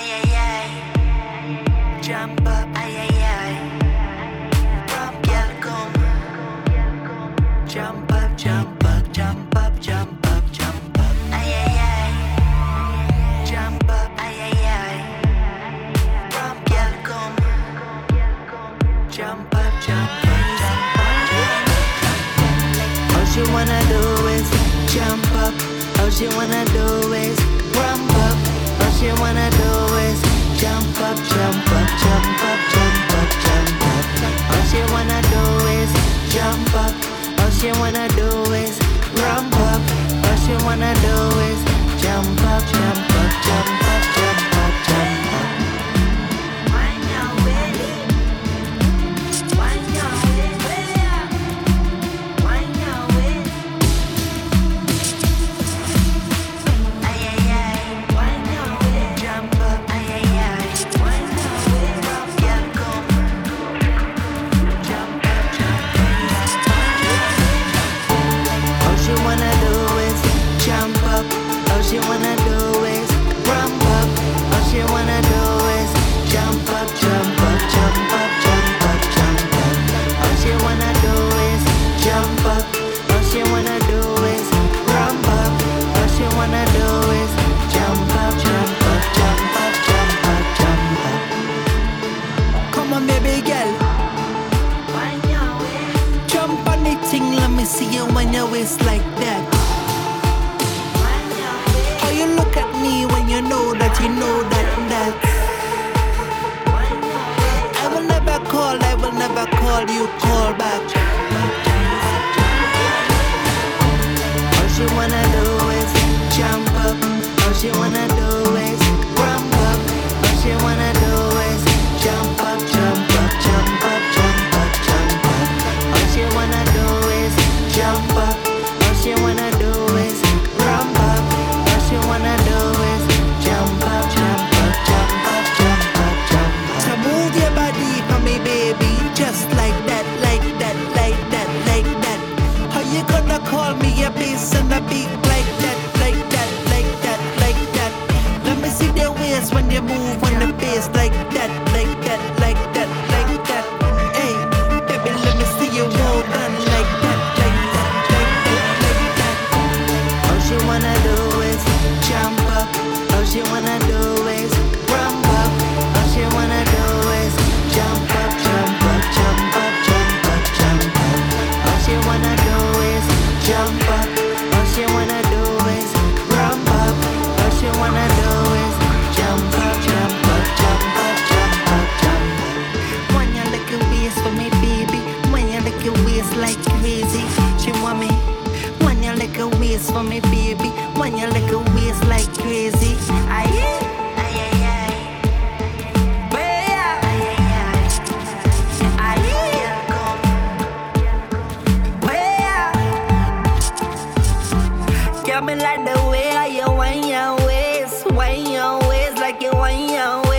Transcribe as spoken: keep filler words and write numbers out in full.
Ay, ay, ay. Jump up, ay, ay, ay. Pop, girl, come. Jump up, jump up, jump up, jump up, jump up. Ay, ay, ay. Jump up, ay, ay, ay. Pop, girl, come. Jump up, jump up, jump up, jump up. All she wanna do is jump up. All she wanna do is rump up. All she wanna do is jump up, jump up, jump up, jump up, jump up. All she wanna do is jump up. All she wanna do is rump up. All she wanna do is jump up, jump up, jump up, jump up, jump up. Wind your way, wind your way, wind your way. Ay, ay, ay, wind your way, jump up. Ay, ay, ay, wind your way, rock your come. Jump up, jump up, jump up. All she wanna do is jump up. All she wanna do is rump up. All she wanna do is jump up, jump up, jump up, jump up, jump up. All she wanna do is jump up. All she wanna do is rump up. All she wanna do is jump up, jump up, jump up, jump up, jump up. Come on, baby girl, Wind your way, jump on the thing. Let me see you when your waist like that. wind your way, How you look at me when you know that you know that that wind your way. I will never call, I will never call you, call back. All she wanna do is jump up. All she wanna do is rump up. All she wanna do is jump up, jump up, jump up, jump up, jump up. All she wanna do is jump up. All she wanna do is rump up. All she wanna do is jump up, jump up, jump up, jump up, jump up. So move your body for me, baby, just like that, like that, like that, like that. How you gonna call me a bass and a beat like that, like that, like that, like that? Let me see the waist when you move on the bass like that, like that, like that, like that. Hey, baby, let me see you hold on like that, like that, like that, like that. All she wanna do is jump up. All she wanna do is rump up. All she wanna do is jump up, jump up, jump up, jump up, jump up. All she wanna do is jump up. All she wanna do is rump up. All she wanna do is jump up, jump up, jump up, jump up, jump up. When you look your waist for me, baby. When you look your waist like crazy, she want me. When you look your waist for me, baby. When you look your waist like crazy, aye. Ay, ay, ay. Well, Ay, ay, ay. aye. Girl, come. Well, got me like the way how you wind your waist, wind your waist like you wind your